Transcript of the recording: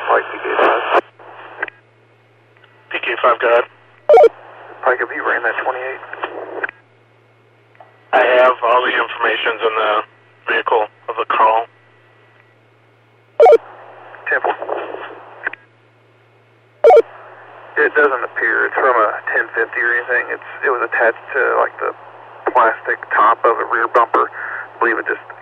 Pike PK5. PK5, go ahead. Pike, have you ran that 28? I have all the information in the vehicle of the call. Temple. It doesn't appear it's from a 1050 or anything. It was attached to like the plastic top of a rear bumper. I believe it just